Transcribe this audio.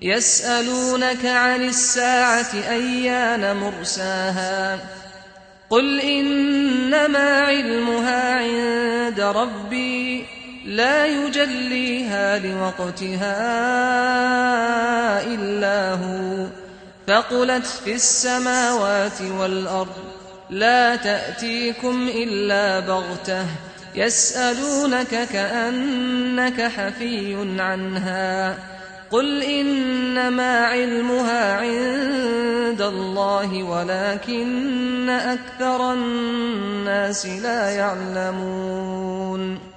يسألونك عن الساعة أيان مرساها قل إنما علمها عند ربي لا يجليها لوقتها إلا هو ثقلت في السماوات والأرض لا تأتيكم إلا بغتة يسألونك كأنك حفي عنها قل إنما علمها عند الله ولكن أكثر الناس لا يعلمون